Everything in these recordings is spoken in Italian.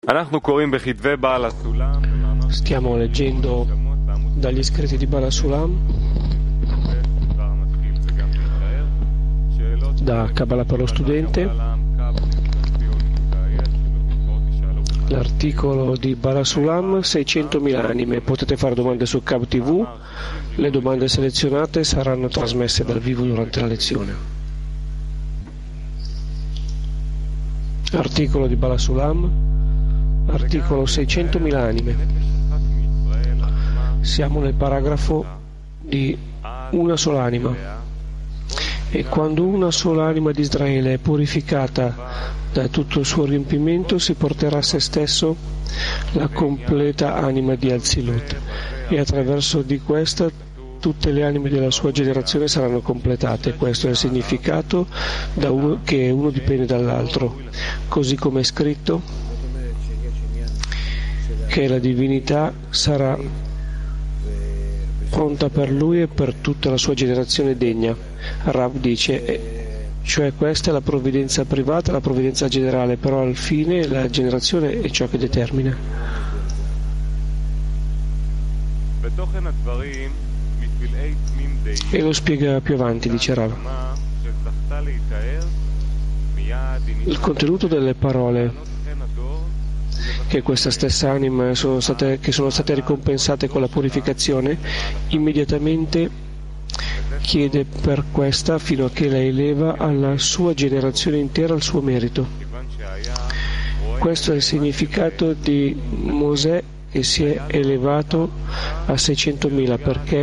Stiamo leggendo dagli scritti di Bala Sulam, da Kabbalah per lo studente, l'articolo di Bala Sulam, 600.000 anime. Potete fare domande su Cab TV, le domande selezionate saranno trasmesse dal vivo durante la lezione. Articolo di Bala Sulam, articolo 600.000 anime. Siamo nel paragrafo di una sola anima. E quando una sola anima di Israele è purificata da tutto il suo riempimento, si porterà a se stesso la completa anima di Azilut, e attraverso di questa tutte le anime della sua generazione saranno completate. Questo è il significato che uno dipende dall'altro, così come è scritto che la divinità sarà pronta per lui e per tutta la sua generazione degna. Rav dice, cioè questa è la provvidenza privata, la provvidenza generale, però al fine la generazione è ciò che determina. E lo spiega più avanti, dice Rav. Il contenuto delle parole che questa stessa anima sono state ricompensate con la purificazione, immediatamente chiede per questa fino a che la eleva alla sua generazione intera il suo merito. Questo è il significato di Mosè, che si è elevato a 600.000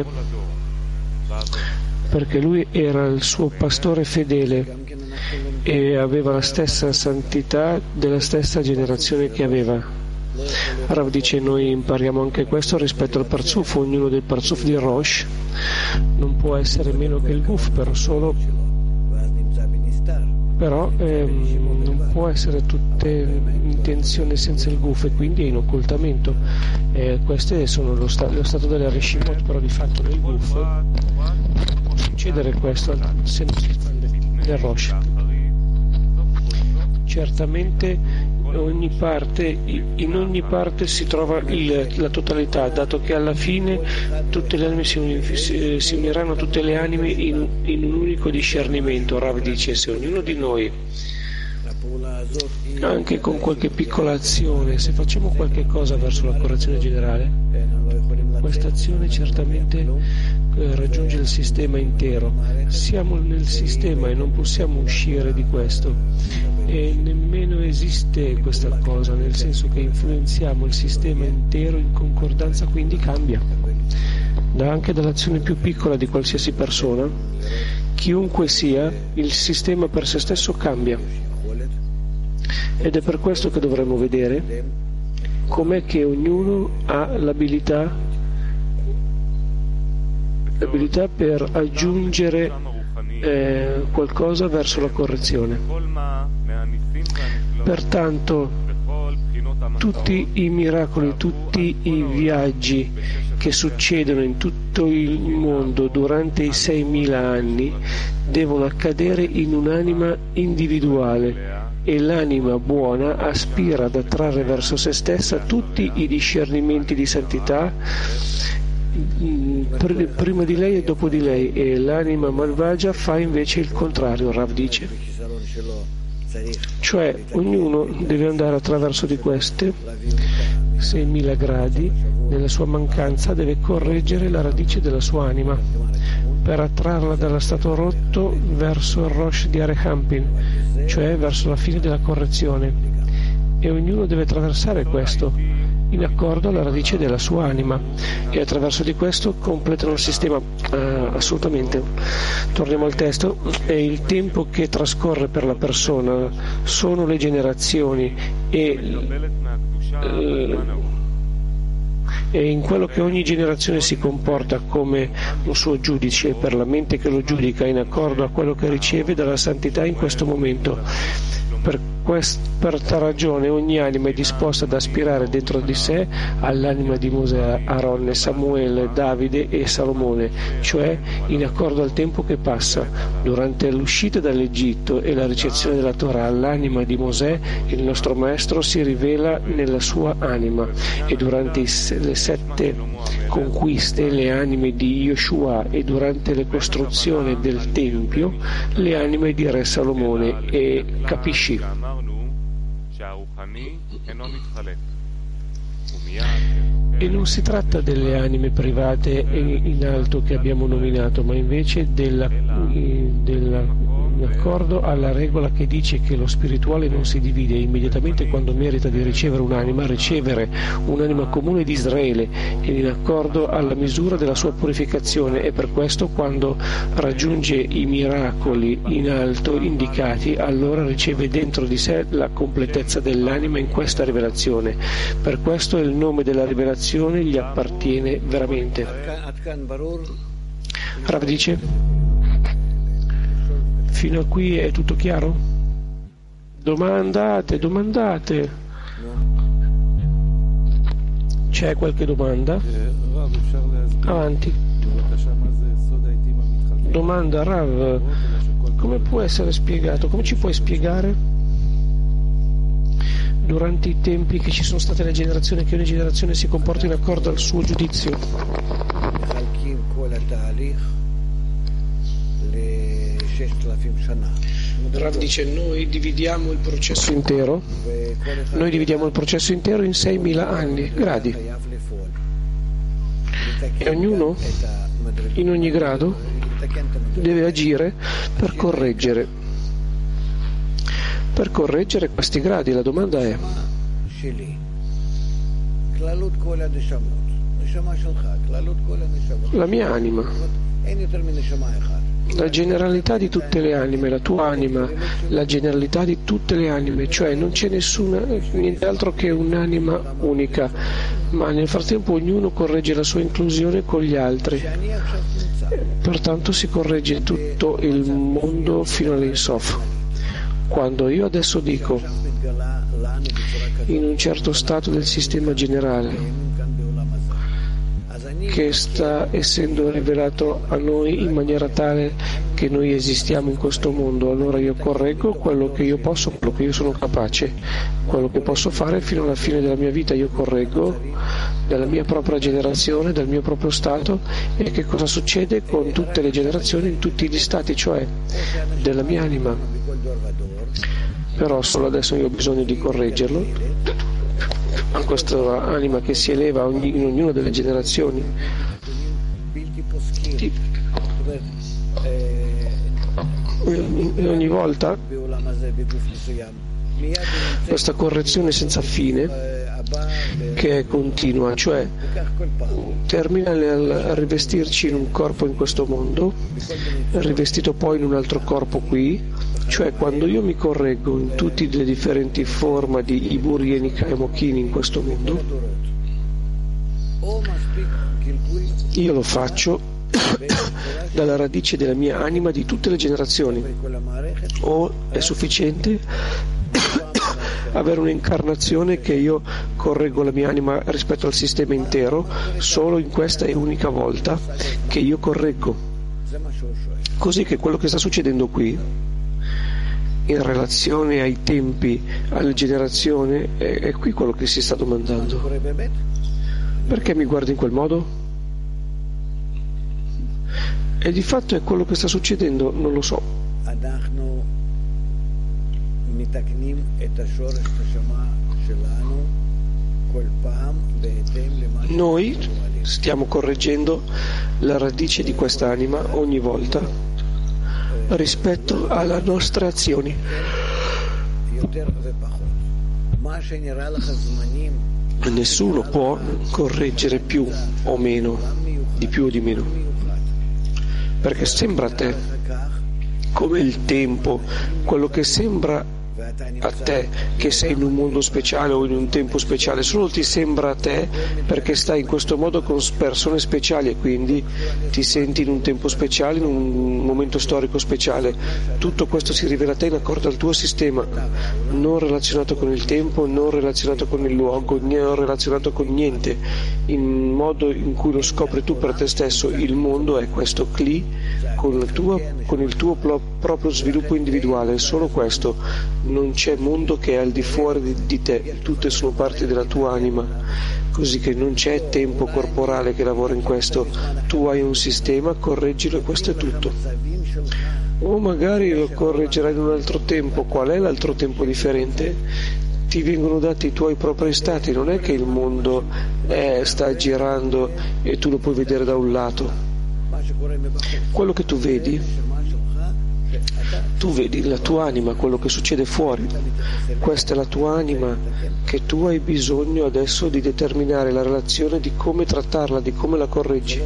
perché lui era il suo pastore fedele e aveva la stessa santità della stessa generazione che aveva. Rav dice, noi impariamo anche questo rispetto al Parzuf. Ognuno del Parzuf di Rosh non può essere meno che il Guf, però non può essere tutte intenzioni senza il Guf, e quindi è in occultamento. Queste sono lo stato delle Reshimot, però di fatto nel Guf può succedere questo se non si espande nel Rosh. Certamente in ogni parte si trova la totalità, dato che alla fine tutte le anime si uniranno, tutte le anime in un unico discernimento. Rav dice, se ognuno di noi, anche con qualche piccola azione, se facciamo qualche cosa verso la correzione generale, questa azione certamente raggiunge il sistema intero. Siamo nel sistema e non possiamo uscire di questo, e nemmeno esiste questa cosa, nel senso che influenziamo il sistema intero in concordanza, quindi cambia. Anche dall'azione più piccola di qualsiasi persona, chiunque sia, il sistema per se stesso cambia. Ed è per questo che dovremmo vedere com'è che ognuno ha l'abilità per aggiungere qualcosa verso la correzione. Pertanto tutti i miracoli, tutti i viaggi che succedono in tutto il mondo durante i 6.000 anni devono accadere in un'anima individuale, e l'anima buona aspira ad attrarre verso se stessa tutti i discernimenti di santità prima di lei e dopo di lei, e l'anima malvagia fa invece il contrario. Rav dice, cioè ognuno deve andare attraverso di queste 6.000 gradi. Nella sua mancanza deve correggere la radice della sua anima per attrarla dallo stato rotto verso il Rosh di Arehampin, cioè verso la fine della correzione, e ognuno deve attraversare questo in accordo alla radice della sua anima, e attraverso di questo completano il sistema. Assolutamente. Torniamo al testo. È il tempo che trascorre per la persona, sono le generazioni e in quello che ogni generazione si comporta come un suo giudice, per la mente che lo giudica in accordo a quello che riceve dalla santità in questo momento. Per Per tal ragione ogni anima è disposta ad aspirare dentro di sé all'anima di Mosè, Aaron, Samuele, Davide e Salomone, cioè in accordo al tempo che passa. Durante l'uscita dall'Egitto e la ricezione della Torah, l'anima di Mosè, il nostro maestro, si rivela nella sua anima, e durante le 7 conquiste le anime di Yoshua, e durante le costruzioni del Tempio le anime di Re Salomone. E capisci? E non si tratta delle anime private in alto che abbiamo nominato, ma invece in accordo alla regola che dice che lo spirituale non si divide, e immediatamente quando merita di ricevere un'anima comune di Israele, e in accordo alla misura della sua purificazione, e per questo quando raggiunge i miracoli in alto indicati, allora riceve dentro di sé la completezza dell'anima in questa rivelazione. Per questo il nome della rivelazione gli appartiene veramente. Rav dice: fino a qui è tutto chiaro? Domandate. C'è qualche domanda? Avanti. Domanda, Rav, come può essere spiegato? Come ci puoi spiegare? Durante i tempi che ci sono state le generazioni, che ogni generazione si comporta in accordo al suo giudizio. Rav dice: noi dividiamo il processo intero in 6.000 anni, gradi, e ognuno in ogni grado deve agire per correggere questi gradi. La domanda è: la mia anima, la generalità di tutte le anime, la tua anima, la generalità di tutte le anime, cioè non c'è niente altro che un'anima unica, ma nel frattempo ognuno corregge la sua inclusione con gli altri, pertanto si corregge tutto il mondo fino all'Insof. Quando io adesso dico in un certo stato del sistema generale che sta essendo rivelato a noi in maniera tale che noi esistiamo in questo mondo, allora io correggo quello che io posso, quello che io sono capace, quello che posso fare fino alla fine della mia vita. Io correggo dalla mia propria generazione, dal mio proprio stato. E che cosa succede con tutte le generazioni in tutti gli stati, cioè della mia anima. Però solo adesso io ho bisogno di correggerlo a questa anima che si eleva in ognuna delle generazioni. E ogni volta questa correzione senza fine, che è continua, cioè termina nel rivestirci in un corpo in questo mondo, rivestito poi in un altro corpo qui, cioè quando io mi correggo in tutte le differenti forme di Ibur, Yenika e Mokini in questo mondo, io lo faccio dalla radice della mia anima di tutte le generazioni, o è sufficiente avere un'incarnazione che io correggo la mia anima rispetto al sistema intero, solo in questa e unica volta che io correggo. Così che quello che sta succedendo qui in relazione ai tempi, alle generazioni, è qui quello che si sta domandando. Perché mi guardi in quel modo? E di fatto è quello che sta succedendo, non lo so. Noi stiamo correggendo la radice di quest'anima ogni volta rispetto alle nostre azioni. Nessuno può correggere più o meno, di più o di meno, perché sembra a te come il tempo, quello che sembra a te che sei in un mondo speciale o in un tempo speciale, solo ti sembra a te perché stai in questo modo con persone speciali e quindi ti senti in un tempo speciale, in un momento storico speciale. Tutto questo si rivela a te in accordo al tuo sistema, non relazionato con il tempo, non relazionato con il luogo, non relazionato con niente, in modo in cui lo scopri tu per te stesso. Il mondo è questo Kli con il tuo proprio sviluppo individuale, solo questo. Non c'è mondo che è al di fuori di te, tutte sono parti della tua anima, così che non c'è tempo corporale che lavora in questo. Tu hai un sistema, correggilo e questo è tutto. O magari lo correggerai in un altro tempo. Qual è l'altro tempo differente? Ti vengono dati i tuoi propri stati, non è che il mondo sta girando e tu lo puoi vedere da un lato. Quello che tu vedi la tua anima, quello che succede fuori. Questa è la tua anima che tu hai bisogno adesso di determinare la relazione, di come trattarla, di come la correggi.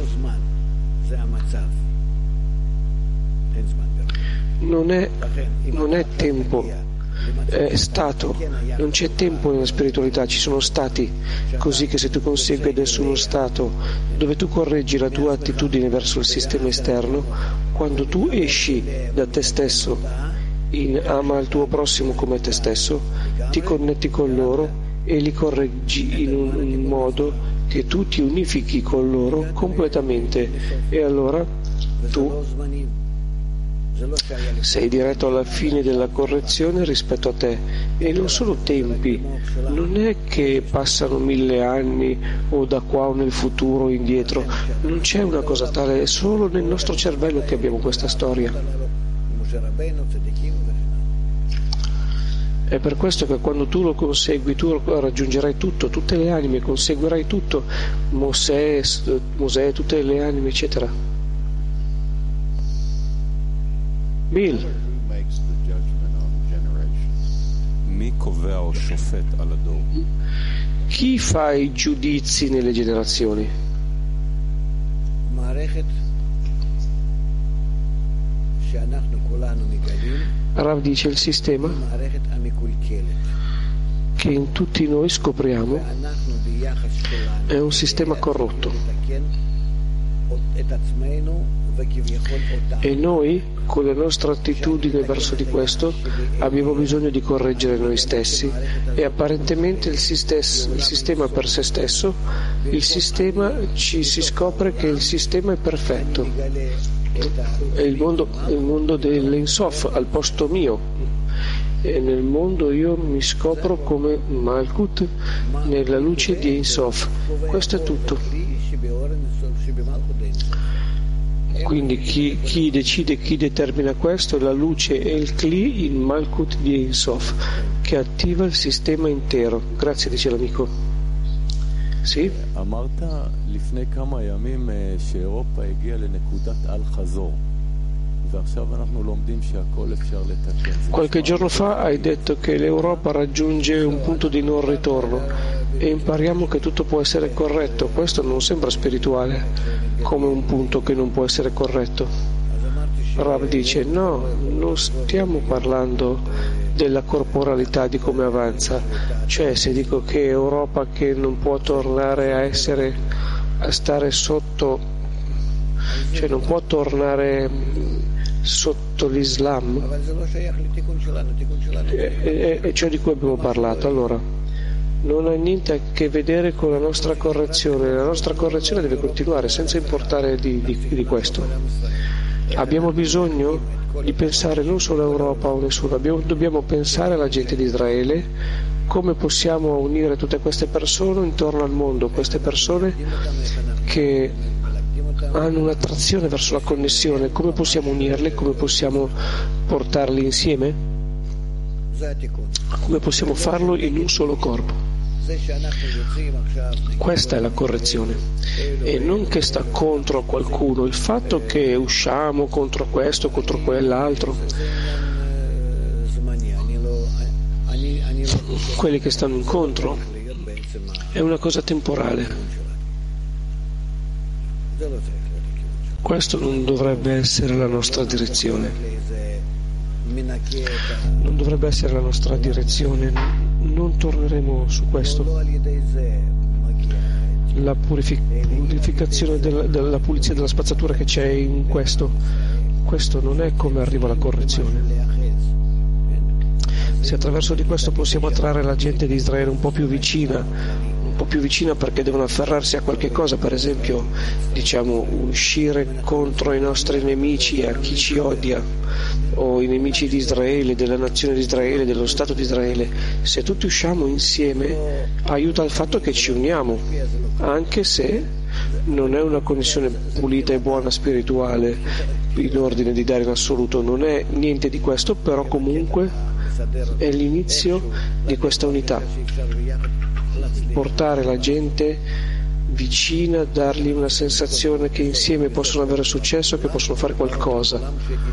Non è tempo, è stato. Non c'è tempo nella spiritualità, ci sono stati, così che se tu consegui adesso uno stato dove tu correggi la tua attitudine verso il sistema esterno, quando tu esci da te stesso in ama il tuo prossimo come te stesso, ti connetti con loro e li correggi in un modo che tu ti unifichi con loro completamente, e allora tu sei diretto alla fine della correzione rispetto a te. E non sono tempi, non è che passano 1000 anni o da qua o nel futuro o indietro, non c'è una cosa tale, è solo nel nostro cervello che abbiamo questa storia. È per questo che quando tu lo consegui tu raggiungerai tutto, tutte le anime, conseguirai tutto, Mosè, tutte le anime, eccetera. Bill. Chi fa i giudizi nelle generazioni? Rav dice il sistema che in tutti noi scopriamo è un sistema corrotto. E noi, con la nostra attitudine verso di questo, abbiamo bisogno di correggere noi stessi, e apparentemente il sistema per se stesso, si scopre che il sistema è perfetto. È il mondo dell'Ensof al posto mio, e nel mondo io mi scopro come Malkut nella luce di Ensof. Questo è tutto. Quindi chi decide, chi determina questo è la luce e il Kli in Malkut di Ensof, che attiva il sistema intero. Grazie, dice l'amico. Sì? Qualche giorno fa hai detto che l'Europa raggiunge un punto di non ritorno e impariamo che tutto può essere corretto. Questo non sembra spirituale, come un punto che non può essere corretto. Rav dice no, non stiamo parlando della corporalità, di come avanza. Cioè, se dico che Europa che non può tornare a stare sotto, cioè non può tornare sotto l'Islam, è ciò di cui abbiamo parlato. Allora, non ha niente a che vedere con la nostra correzione. La nostra correzione deve continuare senza importare di questo. Abbiamo bisogno di pensare non solo all'Europa o nessuno, dobbiamo pensare alla gente di Israele, come possiamo unire tutte queste persone intorno al mondo, queste persone che hanno un'attrazione verso la connessione, come possiamo unirle, come possiamo portarli insieme, come possiamo farlo in un solo corpo. Questa è la correzione, e non che sta contro qualcuno. Il fatto che usciamo contro questo, contro quell'altro, quelli che stanno incontro, è una cosa temporale. Questo non dovrebbe essere la nostra direzione. Non dovrebbe essere la nostra direzione, non torneremo su questo. La purificazione della pulizia della spazzatura che c'è in questo non è come arriva la correzione. Se attraverso di questo possiamo attrarre la gente di Israele un po' più vicina perché devono afferrarsi a qualche cosa, per esempio uscire contro i nostri nemici, a chi ci odia, o i nemici di Israele, della nazione di Israele, dello Stato di Israele. Se tutti usciamo insieme aiuta il fatto che ci uniamo, anche se non è una connessione pulita e buona spirituale in ordine di dare in assoluto, non è niente di questo, però comunque è l'inizio di questa unità. Portare la gente vicina, dargli una sensazione che insieme possono avere successo, che possono fare qualcosa.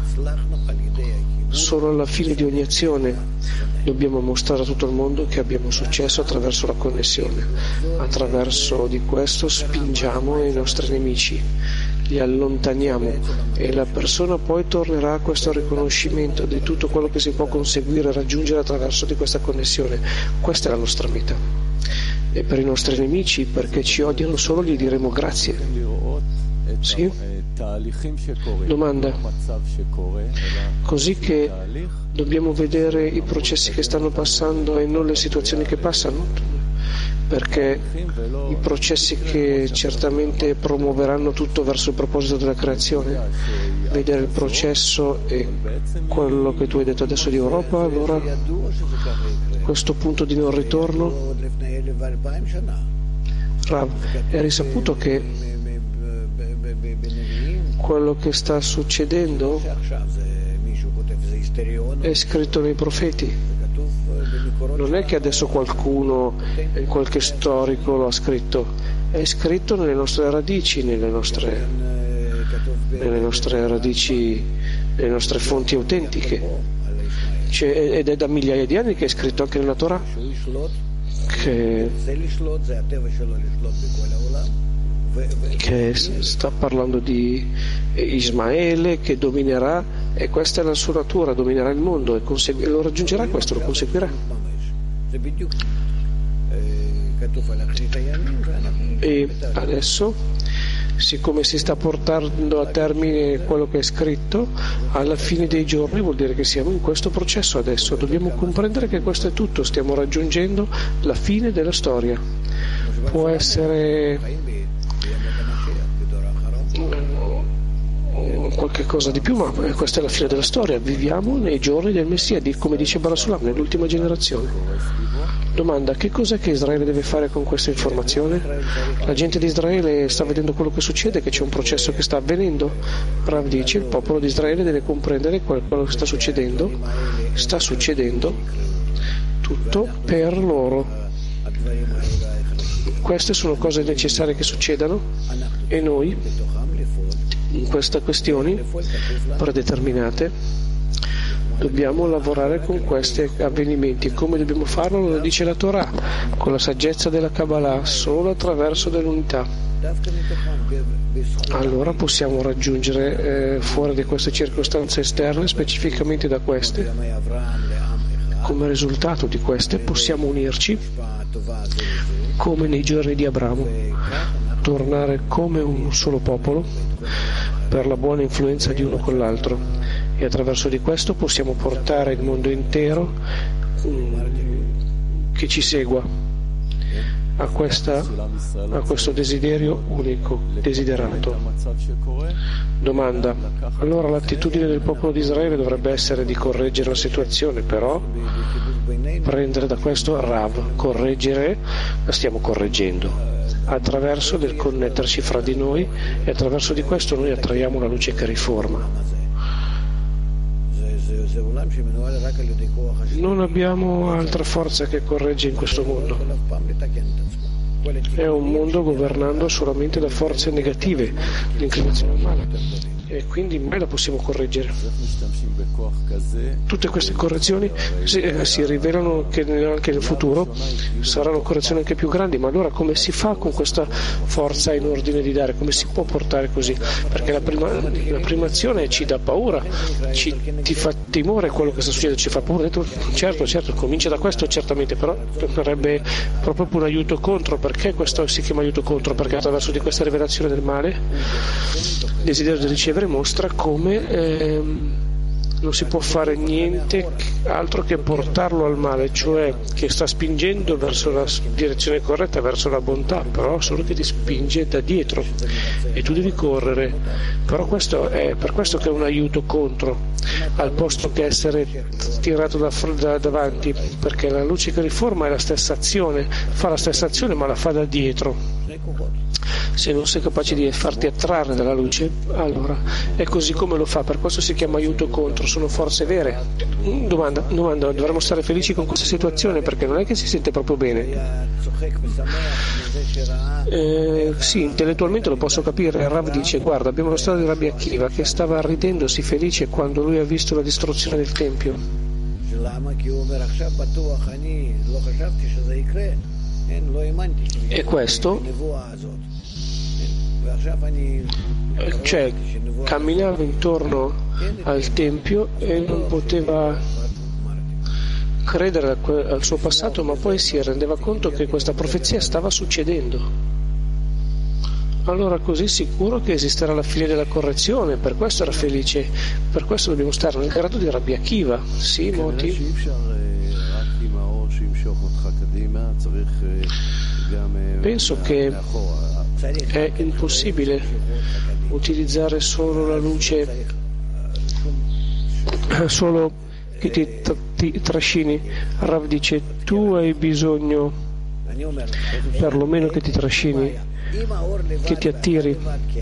Solo alla fine di ogni azione dobbiamo mostrare a tutto il mondo che abbiamo successo attraverso la connessione. Attraverso di questo spingiamo i nostri nemici, li allontaniamo e la persona poi tornerà a questo riconoscimento di tutto quello che si può conseguire e raggiungere attraverso di questa connessione. Questa è la nostra meta. E per i nostri nemici, perché ci odiano solo, gli diremo grazie. Sì? Domanda. Così che dobbiamo vedere i processi che stanno passando e non le situazioni che passano? Perché i processi che certamente promuoveranno tutto verso il proposito della creazione, vedere il processo e quello che tu hai detto adesso di Europa, allora questo punto di non ritorno. Rav, è risaputo che quello che sta succedendo è scritto nei profeti. Non è che adesso qualcuno, qualche storico lo ha scritto, è scritto nelle nostre radici, nelle nostre radici, nelle nostre fonti autentiche. Ed è da migliaia di anni che è scritto anche nella Torah, che sta parlando di Ismaele che dominerà, e questa è la sua natura, dominerà il mondo e lo raggiungerà, questo lo conseguirà. E adesso, siccome si sta portando a termine quello che è scritto, alla fine dei giorni vuol dire che siamo in questo processo adesso. Dobbiamo comprendere che questo è tutto, stiamo raggiungendo la fine della storia. Può essere qualche cosa di più, ma questa è la fine della storia. Viviamo nei giorni del Messia, come dice Barasulam, nell'ultima generazione. Domanda: che cos'è che Israele deve fare con questa informazione? La gente di Israele sta vedendo quello che succede, che c'è un processo che sta avvenendo. Rav dice: il popolo di Israele deve comprendere quello che sta succedendo tutto per loro. Queste sono cose necessarie che succedano e noi in queste questioni predeterminate dobbiamo lavorare con questi avvenimenti. Come dobbiamo farlo? Lo dice la Torah, con la saggezza della Kabbalah, solo attraverso dell'unità. Allora possiamo raggiungere fuori di queste circostanze esterne, specificamente da queste. Come risultato di queste possiamo unirci come nei giorni di Abramo, tornare come un solo popolo per la buona influenza di uno con l'altro, e attraverso di questo possiamo portare il mondo intero che ci segua a questo desiderio unico, desiderato. Domanda: allora l'attitudine del popolo di Israele dovrebbe essere di correggere la situazione, però prendere da questo Rav, correggere, la stiamo correggendo attraverso del connetterci fra di noi, e attraverso di questo noi attraiamo la luce che riforma. Non abbiamo altra forza che corregge in questo mondo. È un mondo governando solamente da forze negative, l'inclinazione al male. e quindi mai la possiamo correggere. Tutte queste correzioni si rivelano che anche nel futuro saranno correzioni anche più grandi, ma allora come si fa con questa forza in ordine di dare? Come si può portare così? Perché la prima azione ci dà paura, ti fa timore quello che sta succedendo, ci fa paura. Certo, comincia da questo certamente, però sarebbe proprio un aiuto contro. Perché questo si chiama aiuto contro? Perché attraverso di questa rivelazione del male il desiderio di ricevere mostra come non si può fare niente altro che portarlo al male, cioè che sta spingendo verso la direzione corretta, verso la bontà, però solo che ti spinge da dietro e tu devi correre. Però questo è per questo che è un aiuto contro, al posto che essere tirato da davanti, perché la luce che riforma è la stessa azione, fa la stessa azione ma la fa da dietro. Se non sei capace di farti attrarre dalla luce, allora è così come lo fa. Per questo si chiama aiuto contro, sono forze vere. Domanda, dovremmo stare felici con questa situazione, perché non è che si sente proprio bene. Sì, intellettualmente lo posso capire. Rav dice: guarda, abbiamo la storia di Rabbi Akiva che stava ridendosi felice quando lui ha visto la distruzione del Tempio. E questo, cioè, camminava intorno al Tempio e non poteva credere al suo passato, ma poi si rendeva conto che questa profezia stava succedendo. Allora così sicuro che esisterà la fine della correzione, per questo era felice, per questo dobbiamo stare nel grado di Rabbi Akiva. Sì, Moti? Penso che è impossibile utilizzare solo la luce, solo che ti trascini. Rav dice: tu hai bisogno perlomeno che ti trascini, che ti attiri.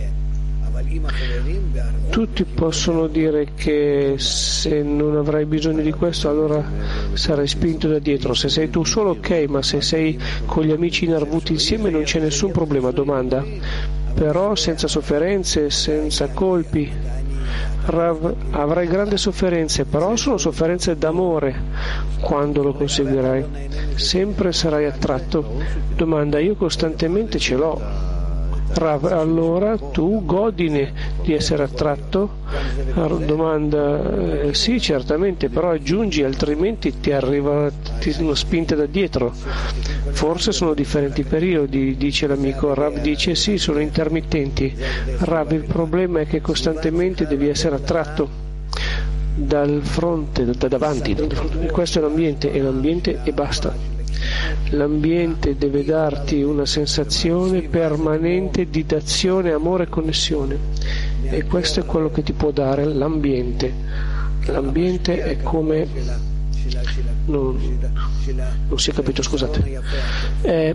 Tutti possono dire che se non avrai bisogno di questo allora sarai spinto da dietro. Se sei tu solo, ok, ma se sei con gli amici inarvuti insieme non c'è nessun problema. Domanda: però senza sofferenze, senza colpi, avrai grandi sofferenze, però sono sofferenze d'amore. Quando lo conseguirai sempre sarai attratto. Domanda: io costantemente ce l'ho. Rav, allora tu godine di essere attratto? Domanda: sì, certamente, però aggiungi, altrimenti ti sono spinte da dietro. Forse sono differenti periodi, dice l'amico. Rav dice: sì, sono intermittenti. Rav, il problema è che costantemente devi essere attratto dal fronte, da davanti. Questo è l'ambiente, e basta. L'ambiente deve darti una sensazione permanente di dazione, amore e connessione, e questo è quello che ti può dare l'ambiente. L'ambiente è come non si è capito, scusate, è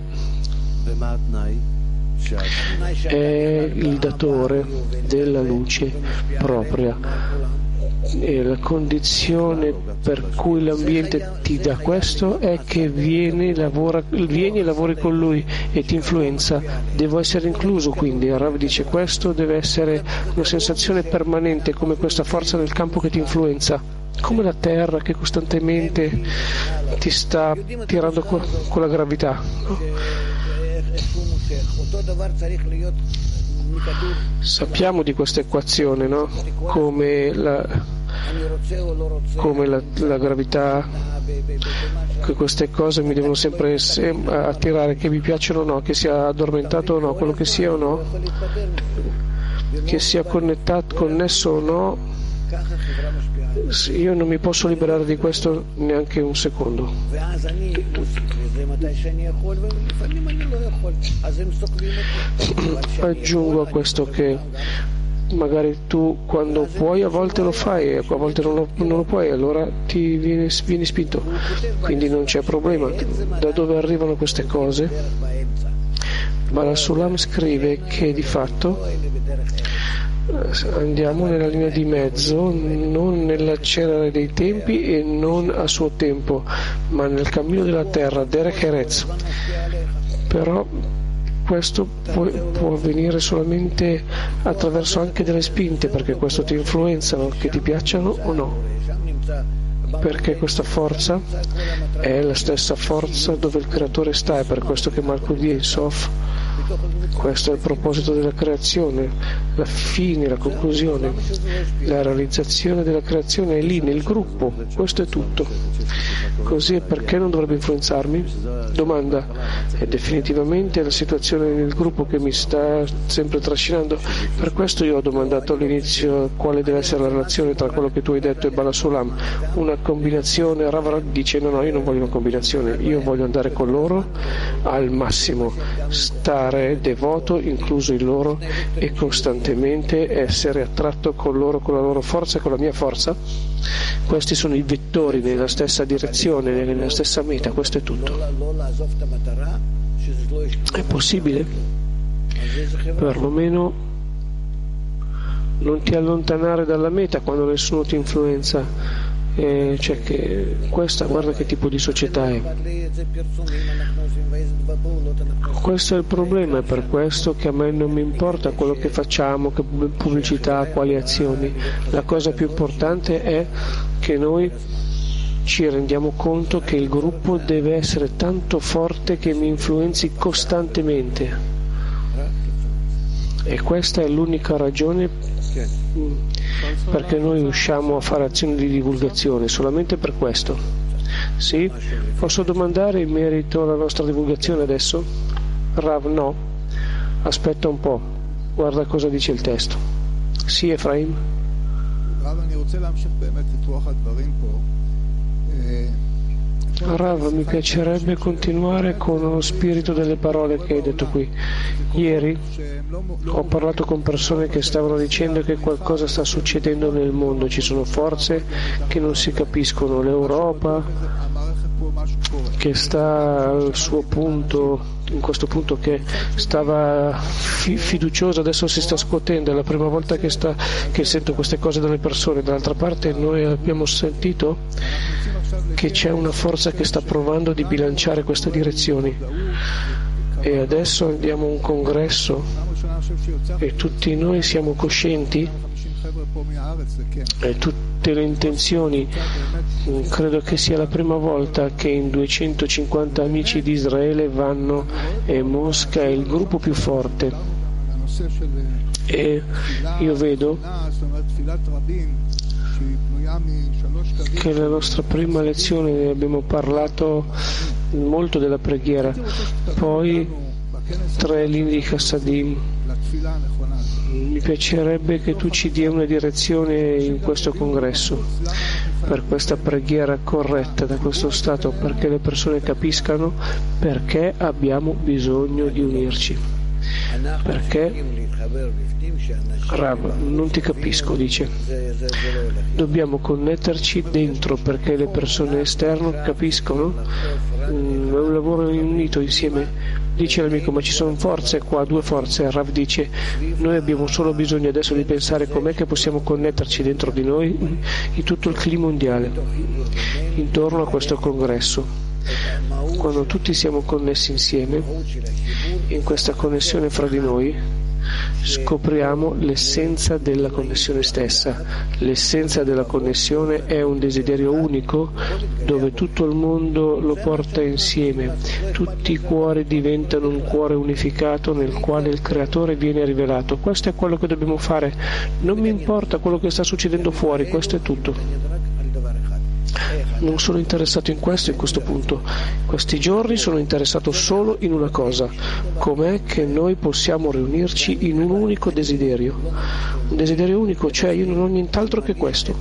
il datore della luce propria. E la condizione per cui l'ambiente ti dà questo è che vieni e lavori con lui e ti influenza. Devo essere incluso, quindi Rav dice: questo deve essere una sensazione permanente, come questa forza nel campo che ti influenza, come la terra che costantemente ti sta tirando con la gravità, no? Sappiamo di questa equazione, no? Come la gravità, che queste cose mi devono sempre attirare, che mi piacciono o no, che sia addormentato o no, quello che sia o no, che sia connesso o no. Io non mi posso liberare di questo neanche un secondo. Aggiungo a questo che magari tu quando puoi a volte lo fai, a volte non lo puoi, allora ti vieni spinto, quindi non c'è problema. Da dove arrivano queste cose? Bala Sulam scrive che di fatto andiamo nella linea di mezzo, non nell'accelerare dei tempi e non a suo tempo, ma nel cammino della terra, Derech Eretz. Però questo può avvenire solamente attraverso anche delle spinte, perché questo ti influenzano, che ti piacciono o no, perché questa forza è la stessa forza dove il creatore sta. È per questo che Malkut Sof, questo è il proposito della creazione, la fine, la conclusione, la realizzazione della creazione è lì nel gruppo, questo è tutto. Così perché non dovrebbe influenzarmi? Domanda: è definitivamente la situazione nel gruppo che mi sta sempre trascinando. Per questo io ho domandato all'inizio quale deve essere la relazione tra quello che tu hai detto e Bala Sulam. Una combinazione. Rav dice no, io non voglio una combinazione, io voglio andare con loro al massimo, stare devoto, incluso in loro, e costantemente essere attratto con loro, con la loro forza e con la mia forza. Questi sono i vettori nella stessa direzione, nella stessa meta, questo è tutto. È possibile? Perlomeno non ti allontanare dalla meta quando nessuno ti influenza. Cioè che questa, guarda che tipo di società è. Questo è il problema, è per questo che a me non mi importa quello che facciamo, che pubblicità, quali azioni. La cosa più importante è che noi ci rendiamo conto che il gruppo deve essere tanto forte che mi influenzi costantemente, e questa è l'unica ragione perché noi usciamo a fare azioni di divulgazione, solamente per questo. Sì? Posso domandare in merito alla nostra divulgazione adesso? Rav, no. Aspetta un po', guarda cosa dice il testo. Sì, Efraim? Rav, mi piacerebbe continuare con lo spirito delle parole che hai detto qui. Ieri ho parlato con persone che stavano dicendo che qualcosa sta succedendo nel mondo, ci sono forze che non si capiscono, l'Europa che sta al suo punto, in questo punto che stava fiduciosa, adesso si sta scuotendo, è la prima volta che sento queste cose dalle persone. Dall'altra parte noi abbiamo sentito che c'è una forza che sta provando di bilanciare queste direzioni, e adesso andiamo a un congresso e tutti noi siamo coscienti, e tutte le intenzioni, credo che sia la prima volta che in 250 amici di Israele vanno, e Mosca è il gruppo più forte, e io vedo che nella nostra prima lezione abbiamo parlato molto della preghiera, poi 3 linee di Chassadim. Mi piacerebbe che tu ci dia una direzione in questo congresso per questa preghiera corretta da questo stato, perché le persone capiscano perché abbiamo bisogno di unirci. Perché Rav, non ti capisco, dice. Dobbiamo connetterci dentro perché le persone esterne capiscono. È un lavoro unito insieme. Dice l'amico, ma ci sono forze qua, 2 forze. Rav dice, noi abbiamo solo bisogno adesso di pensare com'è che possiamo connetterci dentro di noi in tutto il clima mondiale intorno a questo congresso. Quando tutti siamo connessi insieme, in questa connessione fra di noi, scopriamo l'essenza della connessione stessa. L'essenza della connessione è un desiderio unico dove tutto il mondo lo porta insieme. Tutti i cuori diventano un cuore unificato nel quale il creatore viene rivelato. Questo è quello che dobbiamo fare. Non mi importa quello che sta succedendo fuori, questo è tutto. Non sono interessato in questo punto. Questi giorni sono interessato solo in una cosa: com'è che noi possiamo riunirci in un unico desiderio. Un desiderio unico, cioè io non ho nient'altro che questo.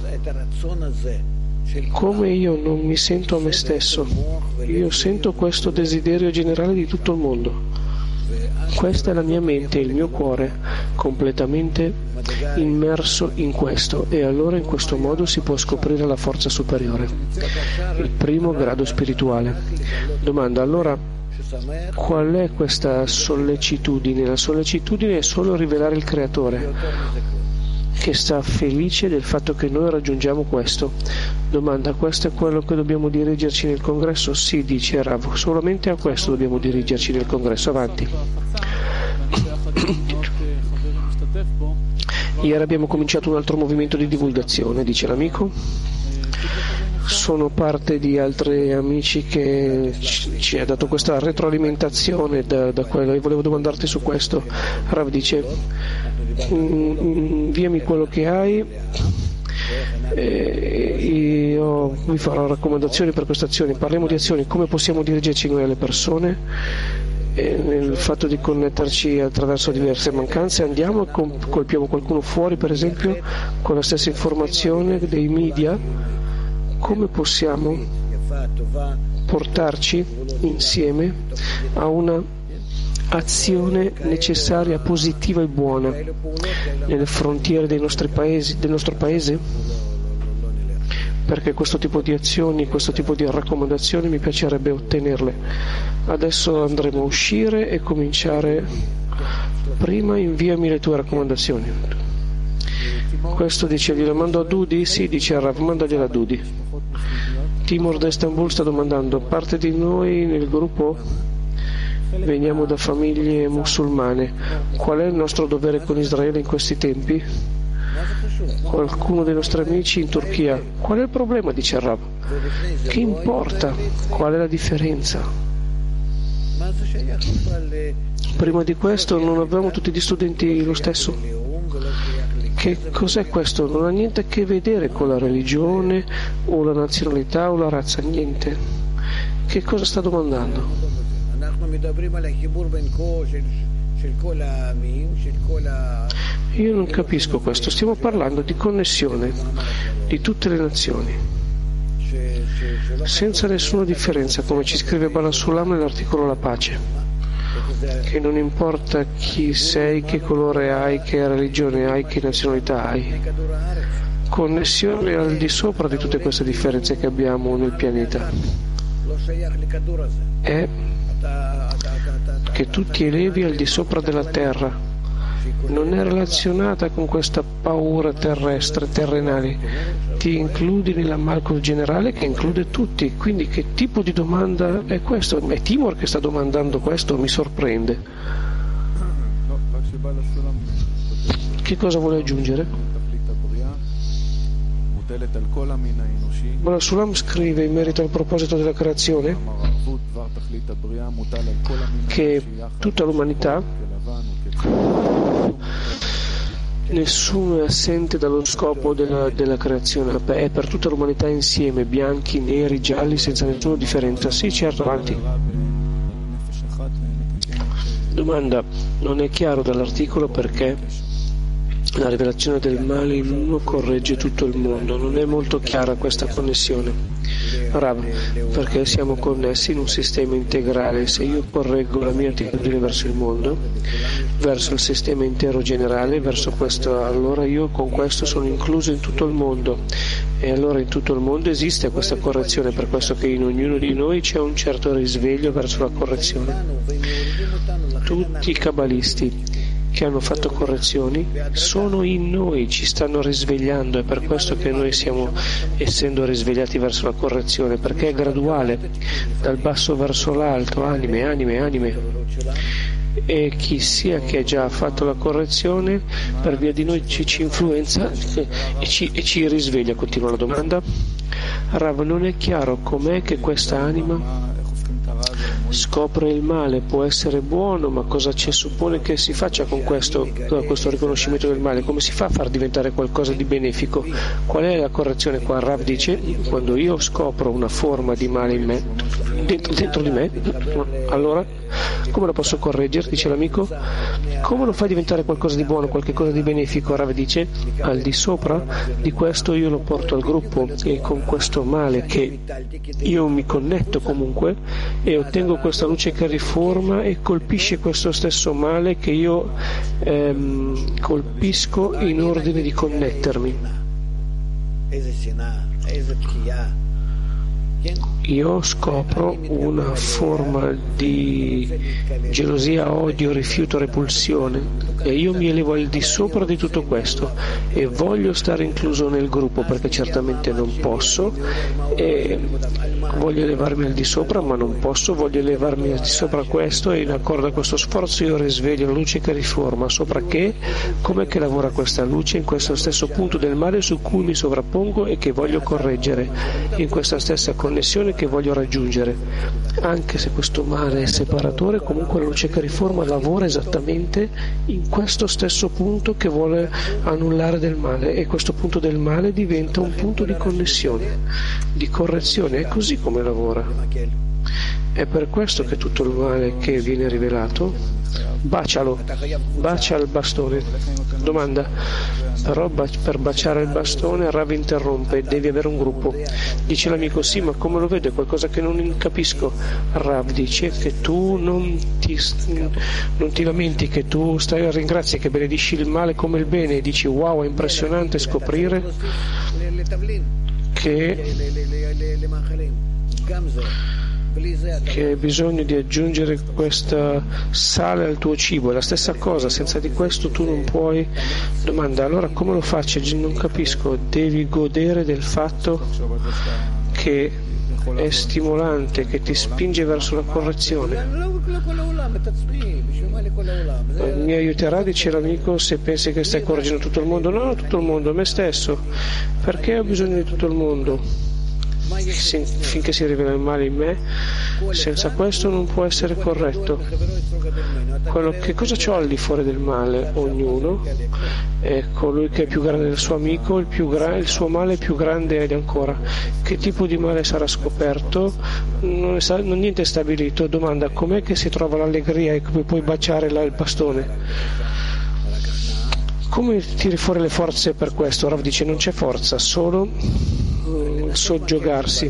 Come io non mi sento a me stesso, io sento questo desiderio generale di tutto il mondo. Questa è la mia mente, il mio cuore, completamente immerso in questo, e allora in questo modo si può scoprire la forza superiore, il primo grado spirituale. Domanda, allora qual è questa sollecitudine? La sollecitudine è solo rivelare il creatore, che sta felice del fatto che noi raggiungiamo questo. Domanda, questo è quello che dobbiamo dirigerci nel congresso? Sì, dice Rav, solamente a questo dobbiamo dirigerci nel congresso. Avanti. Ieri abbiamo cominciato un altro movimento di divulgazione, dice l'amico. Sono parte di altri amici che ci ha dato questa retroalimentazione da quello, e volevo domandarti su questo. Rav dice: inviami quello che hai, io vi farò raccomandazioni per queste azioni. Parliamo di azioni, come possiamo dirigerci noi alle persone, nel fatto di connetterci attraverso diverse mancanze. Andiamo e colpiamo qualcuno fuori, per esempio, con la stessa informazione dei media. Come possiamo portarci insieme a una azione necessaria, positiva e buona nelle frontiere dei nostri paesi, del nostro paese? Perché questo tipo di azioni, questo tipo di raccomandazioni mi piacerebbe ottenerle. Adesso andremo a uscire e cominciare. Prima inviami le tue raccomandazioni. Questo dice: glielo mando a Dudi? Sì, dice Rav, mandagliela a Dudi. Timor da Istanbul sta domandando: parte di noi nel gruppo veniamo da famiglie musulmane, qual è il nostro dovere con Israele in questi tempi? Qualcuno dei nostri amici in Turchia, qual è il problema? Dice Rav. Che importa? Qual è la differenza? Prima di questo non avevamo tutti gli studenti lo stesso. Che cos'è questo? Non ha niente a che vedere con la religione o la nazionalità o la razza, niente. Che cosa sta domandando? Io non capisco questo. Stiamo parlando di connessione di tutte le nazioni, senza nessuna differenza, come ci scrive Balasulam nell'articolo La Pace, che non importa chi sei, che colore hai, che religione hai, che nazionalità hai. Connessione al di sopra di tutte queste differenze che abbiamo nel pianeta è che tu ti elevi al di sopra della terra. Non è relazionata con questa paura terrestre, terrenale. Ti includi nella Malkut generale che include tutti. Quindi che tipo di domanda è questo? È Timor che sta domandando questo? Mi sorprende. Che cosa vuole aggiungere? Balasulam scrive in merito al proposito della creazione che tutta l'umanità, nessuno è assente dallo scopo della creazione, è per tutta l'umanità insieme, bianchi, neri, gialli, senza nessuna differenza. Sì, certo, avanti. Domanda: non è chiaro dall'articolo perché la rivelazione del male in uno corregge tutto il mondo. Non è molto chiara questa connessione. Rav, perché siamo connessi in un sistema integrale. Se io correggo la mia attitudine verso il mondo, verso il sistema intero generale, verso questo, allora io con questo sono incluso in tutto il mondo, e allora in tutto il mondo esiste questa correzione, per questo che in ognuno di noi c'è un certo risveglio verso la correzione. Tutti i cabalisti che hanno fatto correzioni sono in noi, ci stanno risvegliando, è per questo che noi stiamo essendo risvegliati verso la correzione, perché è graduale, dal basso verso l'alto, anime, e chi sia che ha già fatto la correzione per via di noi ci influenza e ci risveglia. Continua la domanda. Rav, non è chiaro com'è che questa anima scopre il male, può essere buono, ma cosa ci suppone che si faccia con questo riconoscimento del male? Come si fa a far diventare qualcosa di benefico? Qual è la correzione qua? Rav dice: quando io scopro una forma di male in me, dentro di me, allora come lo posso correggere? Dice l'amico. Come lo fai diventare qualcosa di buono, qualcosa di benefico? Rav dice: al di sopra di questo io lo porto al gruppo, e con questo male che io mi connetto comunque e ottengo questa luce che riforma e colpisce questo stesso male che io colpisco in ordine di connettermi. io scopro una forma di gelosia, odio, rifiuto, repulsione e io mi elevo al di sopra di tutto questo e voglio stare incluso nel gruppo perché certamente non posso e voglio elevarmi al di sopra ma non posso, voglio elevarmi al di sopra questo e in accordo a questo sforzo io risveglio la luce che riforma sopra che, com'è che lavora questa luce in questo stesso punto del male su cui mi sovrappongo e che voglio correggere, in questa stessa connessione che voglio raggiungere. Anche se questo male è separatore, comunque la luce che riforma lavora esattamente in questo stesso punto che vuole annullare del male e questo punto del male diventa un punto di connessione, di correzione, è così come lavora. È per questo che tutto il male che viene rivelato, bacialo, bacia il bastone. Domanda, però per baciare il bastone Rav interrompe, devi avere un gruppo. Dice l'amico, sì, ma come lo vedo? È qualcosa che non capisco. Rav dice che tu non ti lamenti, che tu ringrazi, che benedisci il male come il bene e dici wow, è impressionante scoprire che hai bisogno di aggiungere questa sale al tuo cibo, è la stessa cosa, senza di questo tu non puoi. Domanda, allora come lo faccio? Non capisco. Devi godere del fatto che è stimolante, che ti spinge verso la correzione. Mi aiuterà, dice l'amico, se pensi che stai correggendo tutto il mondo? No, tutto il mondo, me stesso. Perché ho bisogno di tutto il mondo? Finché si rivela il male in me, senza questo non può essere corretto. Che cosa c'ho al di fuori del male? Ognuno è colui che è più grande del suo amico, il suo male è più grande ed ancora. Che tipo di male sarà scoperto? Non niente è stabilito. Domanda, com'è che si trova l'allegria e come puoi baciare il bastone? Come tiri fuori le forze per questo? Rav dice non c'è forza, solo soggiogarsi.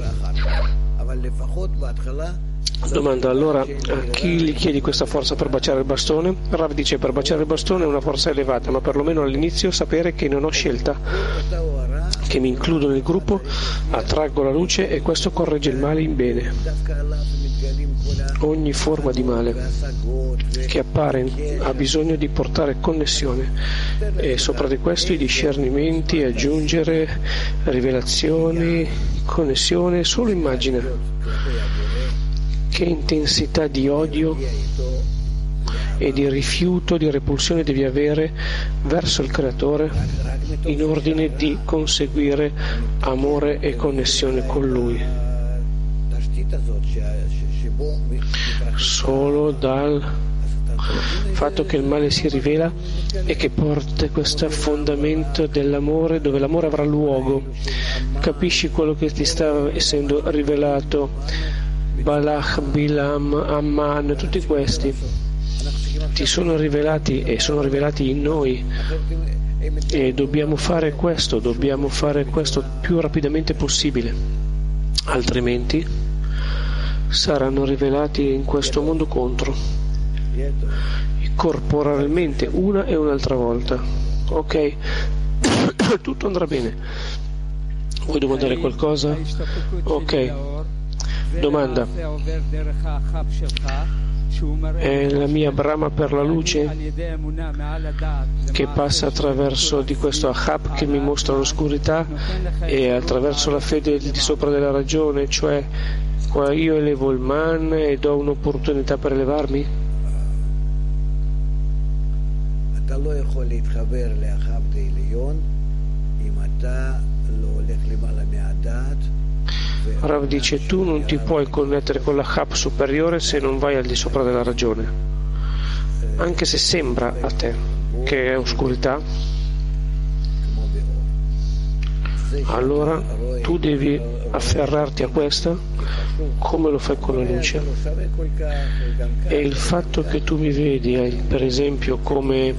Domanda, allora a chi gli chiedi questa forza per baciare il bastone? Rav dice per baciare il bastone è una forza elevata, ma perlomeno all'inizio sapere che non ho scelta, che mi includo nel gruppo, attraggo la luce e questo corregge il male in bene. Ogni forma di male che appare ha bisogno di portare connessione e sopra di questo i discernimenti, aggiungere rivelazioni, connessione, solo immagina che intensità di odio e di rifiuto, di repulsione devi avere verso il Creatore in ordine di conseguire amore e connessione con Lui. Solo dal fatto che il male si rivela e che porta questo fondamento dell'amore, dove l'amore avrà luogo. Capisci quello che ti sta essendo rivelato? Balach, Bilam, Amman, tutti questi ti sono rivelati e sono rivelati in noi e dobbiamo fare questo più rapidamente possibile, altrimenti saranno rivelati in questo mondo contro, corporalmente una e un'altra volta. Ok? Tutto andrà bene. Vuoi domandare qualcosa? Ok. Domanda. È la mia brama per la luce che passa attraverso di questo Ahab che mi mostra l'oscurità e attraverso la fede di sopra della ragione, cioè io elevo il man e do un'opportunità per elevarmi? Rav dice tu non ti puoi connettere con l'Ahab superiore se non vai al di sopra della ragione, anche se sembra a te che è oscurità. Allora tu devi afferrarti a questa come lo fai con la luce, e il fatto che tu mi vedi per esempio come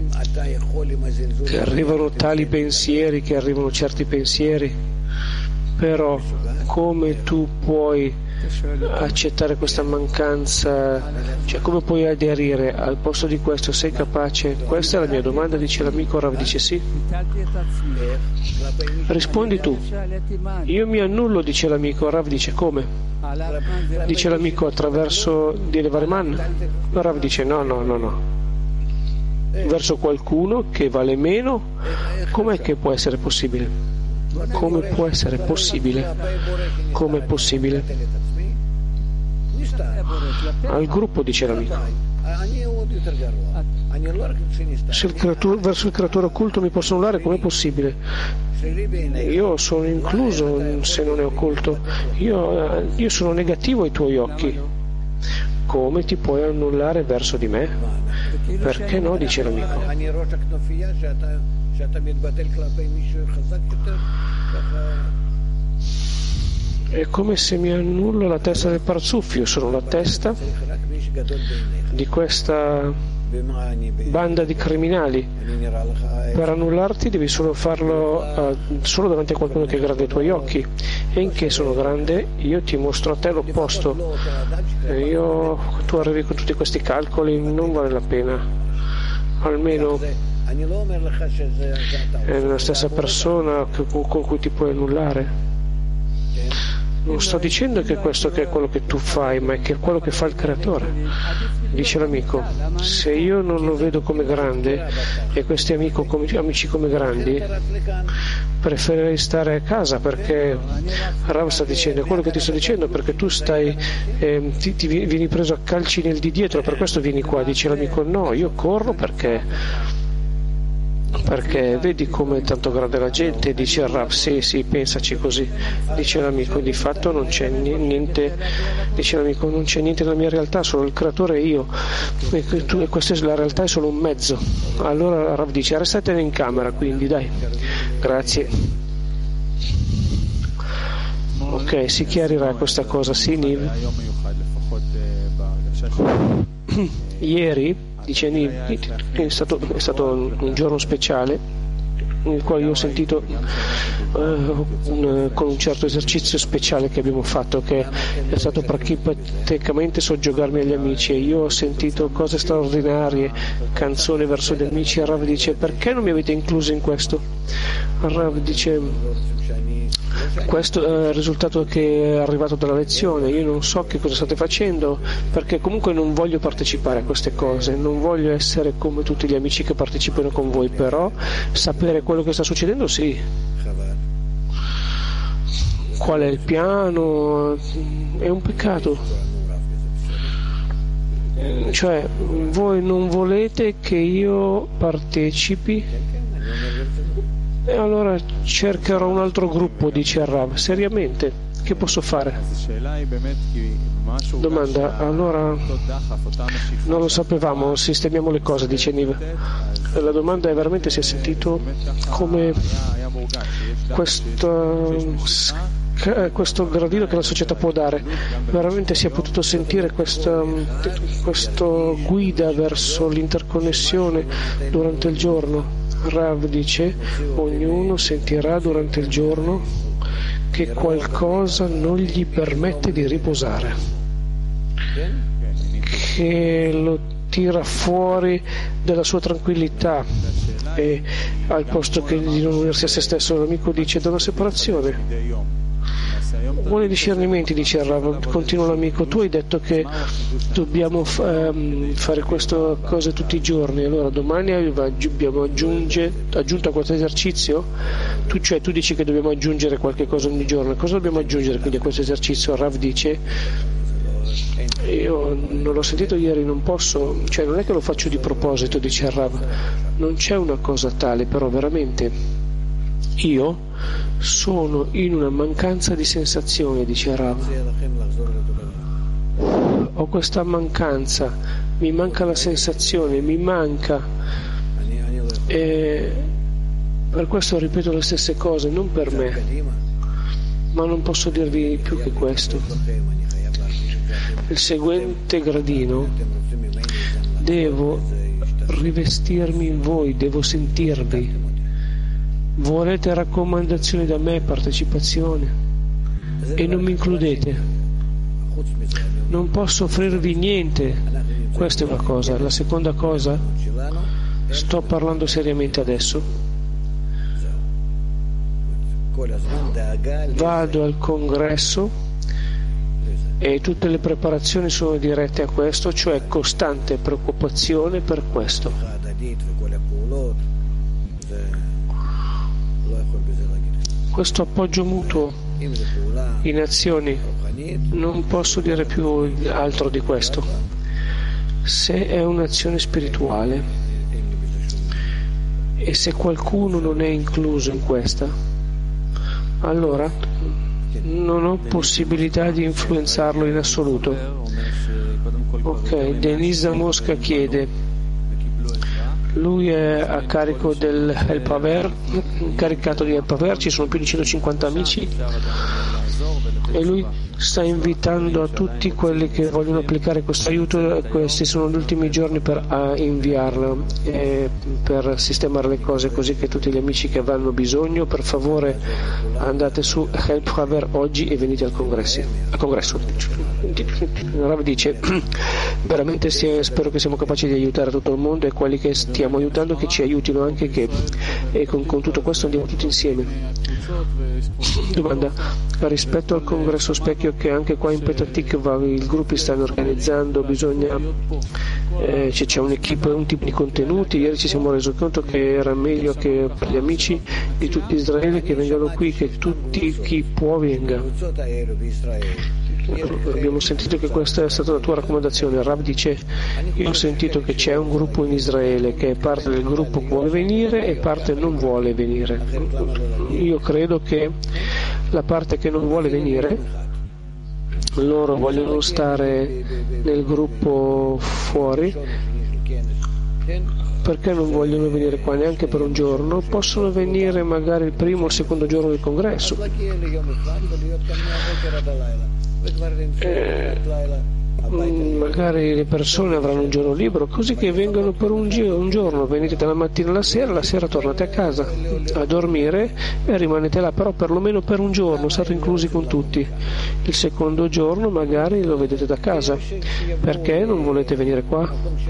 che arrivano tali pensieri, che arrivano certi pensieri, Però come tu puoi accettare questa mancanza, cioè come puoi aderire al posto di questo? Sei capace? Questa è la mia domanda, dice l'amico. Rav dice sì. Rispondi tu. Io mi annullo, dice l'amico. Rav dice come? Dice l'amico attraverso di elevare man. Rav dice no. Verso qualcuno che vale meno. Com'è che può essere possibile? Come può essere possibile? Come è possibile? Al gruppo, dice l'amico. Se verso il creatore occulto mi posso annullare, com'è possibile? Io sono incluso se non è occulto. Io sono negativo ai tuoi occhi. Come ti puoi annullare verso di me? Perché no, dice l'amico. È come se mi annullo la testa del Parzuf. Io sono la testa di questa banda di criminali. Per annullarti devi solo farlo solo davanti a qualcuno che è grande ai tuoi occhi. E in che sono grande? Io ti mostro a te l'opposto. Tu arrivi con tutti questi calcoli, non vale la pena. Almeno è la stessa persona con cui ti puoi annullare. Non sto dicendo che questo che è quello che tu fai, ma è che è quello che fa il creatore. Dice l'amico, se io non lo vedo come grande e questi amici come grandi, preferirei stare a casa, perché Rav sta dicendo, è quello che ti sto dicendo, perché tu ti vieni preso a calci nel di dietro, per questo vieni qua. Dice l'amico, no, io corro perché vedi come è tanto grande la gente. Dice il Rav, sì, pensaci così. Dice l'amico, di fatto non c'è niente. Dice l'amico, non c'è niente nella mia realtà, solo il creatore e io, e questa è la realtà, è solo un mezzo. Allora Rav dice, restate in camera, quindi dai, grazie. Ok, si chiarirà questa cosa. Sì, Niv. Ieri, dice Niv, è stato un giorno speciale nel quale io ho sentito con un certo esercizio speciale che abbiamo fatto, che è stato praticamente soggiogarmi agli amici, e io ho sentito cose straordinarie, canzoni verso gli amici. E Rav dice, perché non mi avete incluso in questo? Rav dice, questo è il risultato che è arrivato dalla lezione. Io non so che cosa state facendo, perché comunque non voglio partecipare a queste cose, non voglio essere come tutti gli amici che partecipano con voi, però sapere quello che sta succedendo sì. Qual è il piano? È un peccato. Cioè, voi non volete che io partecipi? E allora cercherò un altro gruppo, dice Rav. Seriamente, che posso fare? Domanda, allora non lo sapevamo, sistemiamo le cose, dice Niv. La domanda è veramente se ha sentito come questo gradino che la società può dare, veramente si è potuto sentire questa guida verso l'interconnessione durante il giorno. Rav dice, ognuno sentirà durante il giorno che qualcosa non gli permette di riposare, che lo tira fuori dalla sua tranquillità, e al posto che di non unirsi a se stesso, l'amico dice, da una separazione. Buoni discernimenti, dice il Rav. Continua l'amico, tu hai detto che dobbiamo fare queste cose tutti i giorni, allora domani abbiamo aggiunto a questo esercizio? Tu dici che dobbiamo aggiungere qualche cosa ogni giorno, cosa dobbiamo aggiungere quindi a questo esercizio? Il Rav dice, io non l'ho sentito ieri, non posso, cioè non è che lo faccio di proposito, dice il Rav, non c'è una cosa tale, però veramente io sono in una mancanza di sensazione, dice Rav. Ho questa mancanza, mi manca la sensazione, mi manca, e per questo ripeto le stesse cose, non per me, ma non posso dirvi più che questo. Il seguente gradino, devo rivestirmi in voi, devo sentirvi. Volete raccomandazioni da me, partecipazione, e non mi includete. Non posso offrirvi niente. Questa è una cosa. La seconda cosa, sto parlando seriamente adesso. Vado al congresso e tutte le preparazioni sono dirette a questo, cioè costante preoccupazione per questo. Questo appoggio mutuo in azioni, non posso dire più altro di questo. Se è un'azione spirituale e se qualcuno non è incluso in questa, allora non ho possibilità di influenzarlo in assoluto. Ok, Denisa Mosca chiede, lui è a carico del Help Haver, incaricato di Help Haver, ci sono più di 150 amici e lui sta invitando a tutti quelli che vogliono applicare questo aiuto. Questi sono gli ultimi giorni per inviarlo e per sistemare le cose, così che tutti gli amici che avranno bisogno, per favore andate su Help Haver oggi e venite al congresso. Rav dice, veramente spero che siamo capaci di aiutare tutto il mondo e quelli che stiamo aiutando che ci aiutino anche, e con tutto questo andiamo tutti insieme. Domanda, rispetto al congresso specchio che anche qua in Petah Tikva i gruppi stanno organizzando, c'è un'equipe, un tipo di contenuti. Ieri ci siamo resi conto che era meglio che per gli amici di tutti Israele che vengano qui, che tutti chi può venga. Abbiamo sentito che questa è stata la tua raccomandazione. Rav dice, io ho sentito che c'è un gruppo in Israele che parte del gruppo vuole venire e parte non vuole venire. Io credo che la parte che non vuole venire, loro vogliono stare nel gruppo fuori perché non vogliono venire qua neanche per un giorno. Possono venire magari il primo o il secondo giorno del congresso, magari le persone avranno un giorno libero, così che vengano per un giorno. Venite dalla mattina alla sera tornate a casa a dormire e rimanete là, però perlomeno per un giorno, state inclusi con tutti. Il secondo giorno magari lo vedete da casa. Perché non volete venire qua?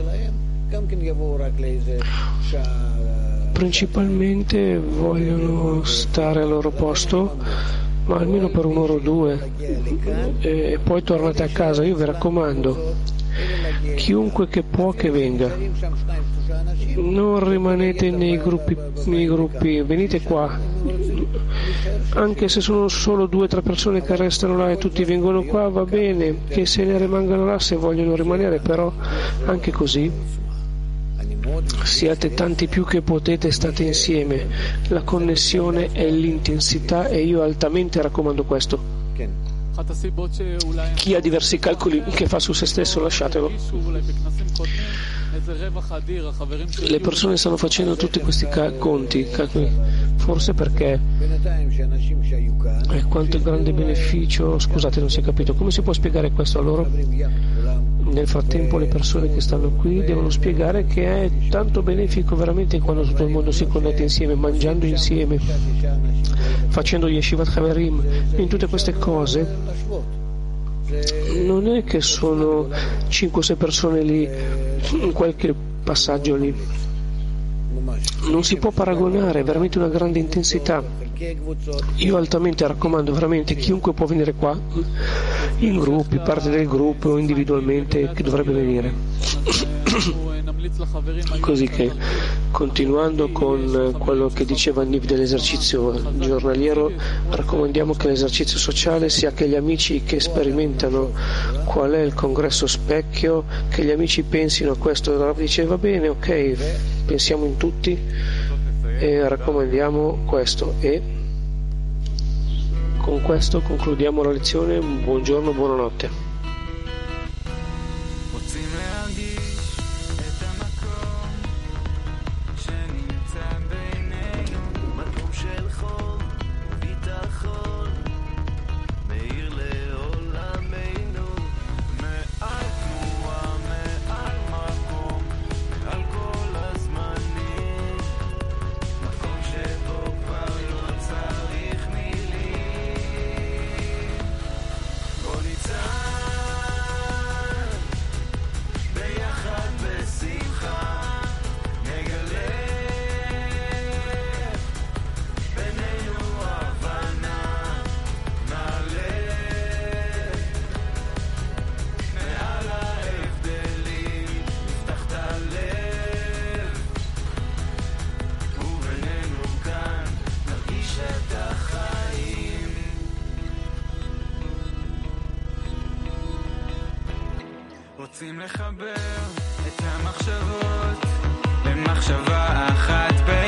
Principalmente vogliono stare al loro posto, ma almeno per un'ora o due, e poi tornate a casa. Io vi raccomando, chiunque che può che venga, non rimanete nei gruppi, venite qua, anche se sono solo 2 o 3 persone che restano là e tutti vengono qua, va bene, che se ne rimangano là se vogliono rimanere, però anche così siate tanti più che potete, state insieme, la connessione è l'intensità, e io altamente raccomando questo. Chi ha diversi calcoli che fa su se stesso, lasciatelo. Le persone stanno facendo tutti questi conti, forse perché quanto grande beneficio. Scusate, non si è capito. Come si può spiegare questo a loro? Nel frattempo le persone che stanno qui devono spiegare che è tanto benefico veramente quando tutto il mondo si connette insieme, mangiando insieme, facendo Yeshivat Haverim, in tutte queste cose. Non è che sono 5-6 persone lì in qualche passaggio lì, non si può paragonare, è veramente una grande intensità. Io altamente raccomando veramente chiunque può venire qua, in gruppi, parte del gruppo o individualmente, che dovrebbe venire. Così che, continuando con quello che diceva Niv dell'esercizio giornaliero, raccomandiamo che l'esercizio sociale sia che gli amici che sperimentano qual è il congresso specchio, che gli amici pensino a questo. Rav dice, va bene, ok, pensiamo in tutti e raccomandiamo questo, e con questo concludiamo la lezione. Buongiorno, buonanotte. רוצים לחבר את המחשבות למחשבה אחת